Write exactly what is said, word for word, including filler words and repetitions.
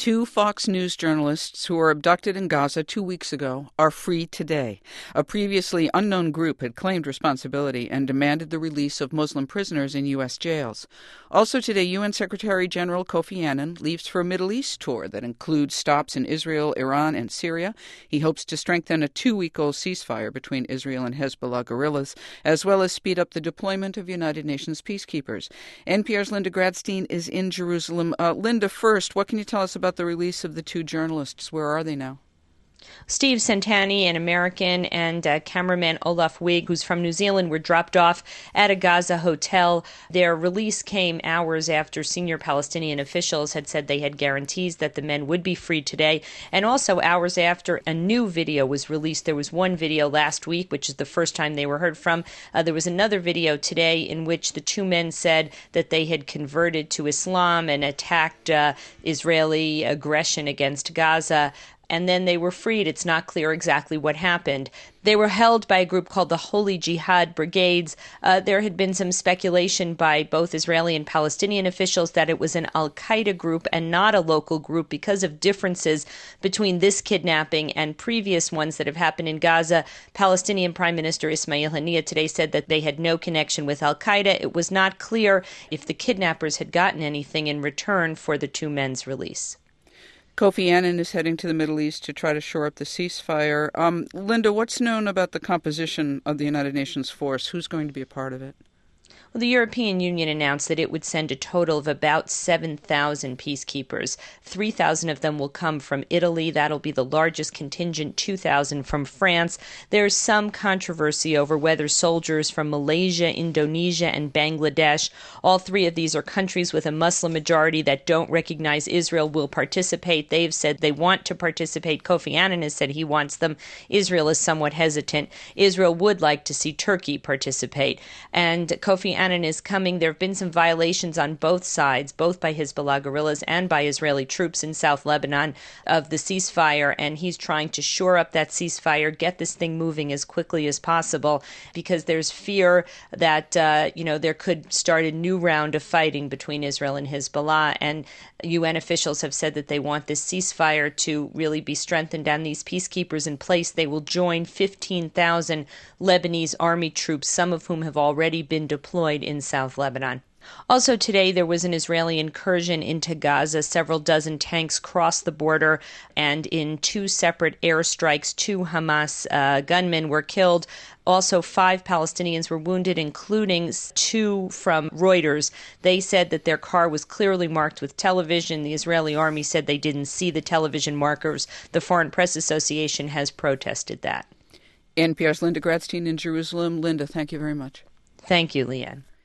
Two Fox News journalists who were abducted in Gaza two weeks ago are free today. A previously unknown group had claimed responsibility and demanded the release of Muslim prisoners in U S jails. Also today, U N Secretary General Kofi Annan leaves for a Middle East tour that includes stops in Israel, Iran, and Syria. He hopes to strengthen a two-week-old ceasefire between Israel and Hezbollah guerrillas, as well as speed up the deployment of United Nations peacekeepers. N P R's Linda Gradstein is in Jerusalem. Uh, Linda, first, what can you tell us about the release of the two journalists? Where are they now? Steve Santani, an American, and uh, cameraman Olaf Wig, who's from New Zealand, were dropped off at a Gaza hotel. Their release came hours after senior Palestinian officials had said they had guarantees that the men would be freed today, and also hours after a new video was released. There was one video last week, which is the first time they were heard from. Uh, there was another video today in which the two men said that they had converted to Islam and attacked uh, Israeli aggression against Gaza. And then they were freed. It's not clear exactly what happened. They were held by a group called the Holy Jihad Brigades. Uh, there had been some speculation by both Israeli and Palestinian officials that it was an al-Qaeda group and not a local group because of differences between this kidnapping and previous ones that have happened in Gaza. Palestinian Prime Minister Ismail Haniyeh today said that they had no connection with al-Qaeda. It was not clear if the kidnappers had gotten anything in return for the two men's release. Kofi Annan is heading to the Middle East to try to shore up the ceasefire. Um, Linda, what's known about the composition of the United Nations force? Who's going to be a part of it? Well, the European Union announced that it would send a total of about seven thousand peacekeepers. three thousand of them will come from Italy. That'll be the largest contingent, two thousand from France. There's some controversy over whether soldiers from Malaysia, Indonesia, and Bangladesh, all three of these are countries with a Muslim majority that don't recognize Israel, will participate. They've said they want to participate. Kofi Annan has said he wants them. Israel is somewhat hesitant. Israel would like to see Turkey participate. And Kofi Annan is coming. There have been some violations on both sides, both by Hezbollah guerrillas and by Israeli troops in South Lebanon, of the ceasefire, and he's trying to shore up that ceasefire, get this thing moving as quickly as possible, because there's fear that uh, you know there could start a new round of fighting between Israel and Hezbollah, and U N officials have said that they want this ceasefire to really be strengthened and these peacekeepers in place. They will join fifteen thousand Lebanese army troops, some of whom have already been deployed in South Lebanon. Also today, there was an Israeli incursion into Gaza. Several dozen tanks crossed the border, and in two separate airstrikes, two Hamas uh, gunmen were killed. Also, five Palestinians were wounded, including two from Reuters. They said that their car was clearly marked with television. The Israeli army said they didn't see the television markers. The Foreign Press Association has protested that. N P R's Linda Gradstein in Jerusalem. Linda, thank you very much. Thank you, Leanne.